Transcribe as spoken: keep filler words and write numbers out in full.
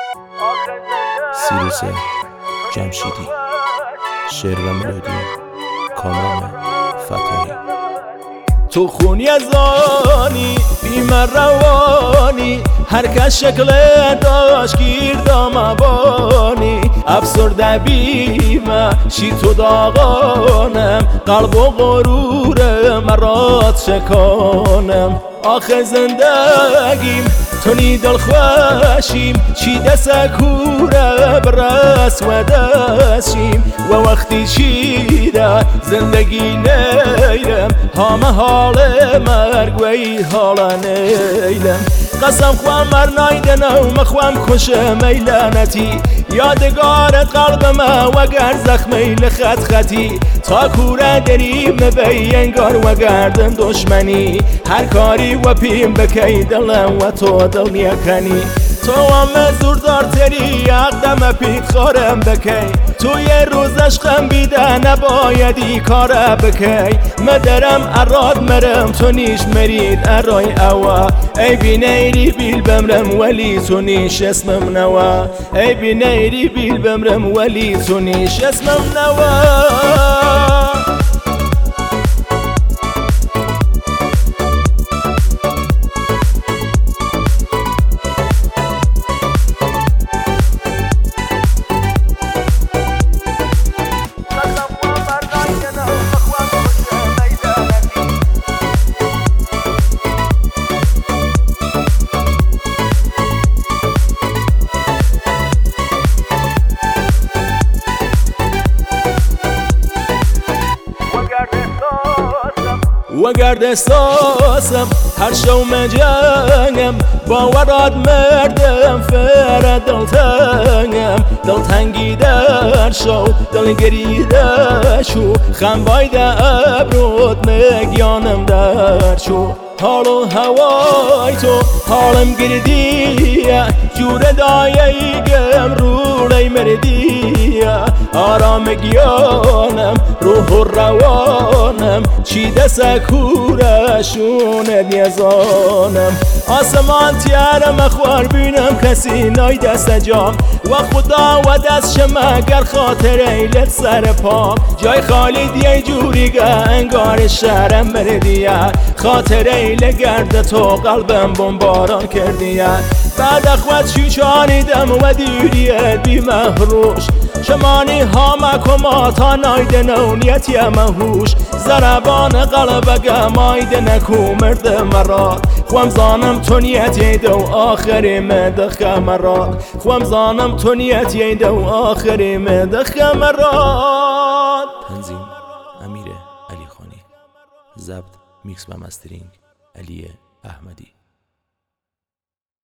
سیروس جمشیدی. شعر و ملودی کامران فتایی. تو خونی از آنی بیمار روانی، هر کس شکل داشت گیر مبانی. افسرده بیمه شی تو داغانم، قلب و غرور مرات شکانم. آخه زندگیم تو نی دل خوشیم، چی دست کوره برس و دستیم. و وقتی چیده زندگی نیرم، همه حال مرگ و ای حال نیلم. قسم خوام مر نایدن و مخوام خوش میلانتی، یادگارت قلبم وگر زخمی لخط خطی. تا کوره دریم نبی انگار و گردن دشمنی، هر کاری و پیم بکی دلم و تو دل نیکنی. تو هم زوردار تری اقدم پیت خارم بکی، تو یه روز عشقم بیده نبایدی کاره بکی. مدرم اراد مرم تو نیش مرید ارای اوا، ای بی نیری بیل بمرم ولی تو نیش اسمم نوا. ای بی نیری بیل بمرم ولی تو نیش اسمم نوا. وگرد احساسم هر شو مجنگم، باورات مردم فر دلتنگم. دلتنگی در شو دلگری در شو، خم باید ابرود مگیانم در شو. حال و هوای تو حالم گردیه، جور دایه گم رولی مردیه. آرام گیانم روح و روانم، چی دست کورشون نیزانم. آسمان تیارم خوار بینم کسی نای دست جام، و خدا و دست شما گر خاطر ایلت سر پام. جای خالی دیه جوری گه انگار شهرم بردیه، خاطر ایل گرد تو قلبم بمباران کردیه. بعد اخوات شوچانیدم و دیریت بی محروش، شمانی ها کما تا نایدن و نیتی مهوش. زربان قلبگه مایده نکو مرد مراد، خوام زانم تو نیتی دو آخری مدخه مراد. خوام زانم تو نیتی دو آخری مدخه مراد. تنظیم امیر علی خانی. ضبط میکس و مسترینگ علی احمدی.